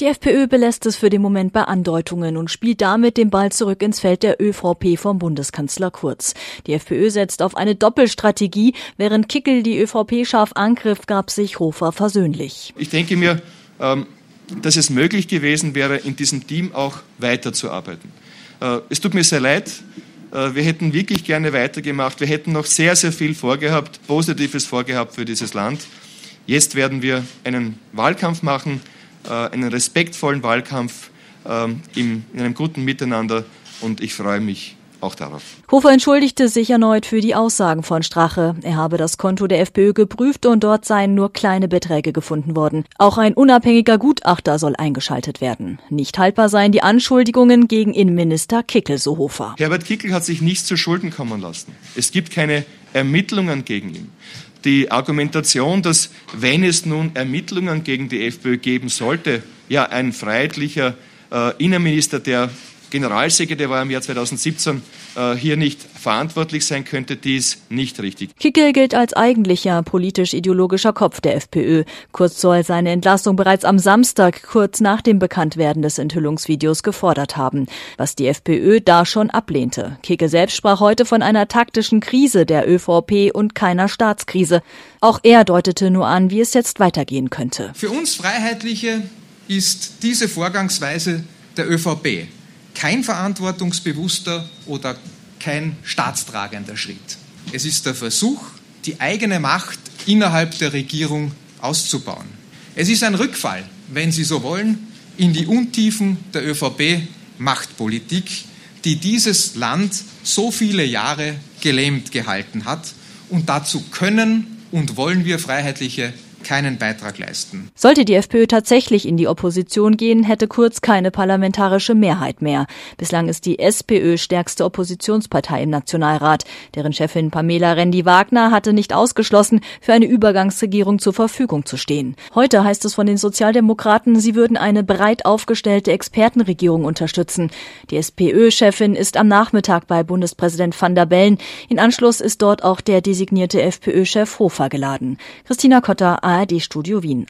Die FPÖ belässt es für den Moment bei Andeutungen und spielt damit den Ball zurück ins Feld der ÖVP vom Bundeskanzler Kurz. Die FPÖ setzt auf eine Doppelstrategie, während Kickl die ÖVP scharf angriff, gab sich Hofer versöhnlich. Ich denke mir, dass es möglich gewesen wäre, in diesem Team auch weiterzuarbeiten. Es tut mir sehr leid. Wir hätten wirklich gerne weitergemacht. Wir hätten noch sehr, sehr viel vorgehabt, Positives vorgehabt für dieses Land. Jetzt werden wir einen Wahlkampf machen, einen respektvollen Wahlkampf in einem guten Miteinander, und ich freue mich auch darauf. Hofer entschuldigte sich erneut für die Aussagen von Strache. Er habe das Konto der FPÖ geprüft und dort seien nur kleine Beträge gefunden worden. Auch ein unabhängiger Gutachter soll eingeschaltet werden. Nicht haltbar seien die Anschuldigungen gegen Innenminister Kickl, so Hofer. Herbert Kickl hat sich nichts zu Schulden kommen lassen. Es gibt keine Ermittlungen gegen ihn. Die Argumentation, dass, wenn es nun Ermittlungen gegen die FPÖ geben sollte, ja, ein freiheitlicher Innenminister, der Generalsekretär war im Jahr 2017, hier nicht verantwortlich sein könnte, die ist nicht richtig. Kickl gilt als eigentlicher politisch-ideologischer Kopf der FPÖ. Kurz soll seine Entlassung bereits am Samstag, kurz nach dem Bekanntwerden des Enthüllungsvideos, gefordert haben, was die FPÖ da schon ablehnte. Kickl selbst sprach heute von einer taktischen Krise der ÖVP und keiner Staatskrise. Auch er deutete nur an, wie es jetzt weitergehen könnte. Für uns Freiheitliche ist diese Vorgangsweise der ÖVP kein verantwortungsbewusster oder kein staatstragender Schritt. Es ist der Versuch, die eigene Macht innerhalb der Regierung auszubauen. Es ist ein Rückfall, wenn Sie so wollen, in die Untiefen der ÖVP-Machtpolitik, die dieses Land so viele Jahre gelähmt gehalten hat. Und dazu können und wollen wir Freiheitliche keinen Beitrag leisten. Sollte die FPÖ tatsächlich in die Opposition gehen, hätte Kurz keine parlamentarische Mehrheit mehr. Bislang ist die SPÖ stärkste Oppositionspartei im Nationalrat. Deren Chefin Pamela Rendi-Wagner hatte nicht ausgeschlossen, für eine Übergangsregierung zur Verfügung zu stehen. Heute heißt es von den Sozialdemokraten, sie würden eine breit aufgestellte Expertenregierung unterstützen. Die SPÖ-Chefin ist am Nachmittag bei Bundespräsident Van der Bellen. In Anschluss ist dort auch der designierte FPÖ-Chef Hofer geladen. Christina Kotter, ARD Studio Wien.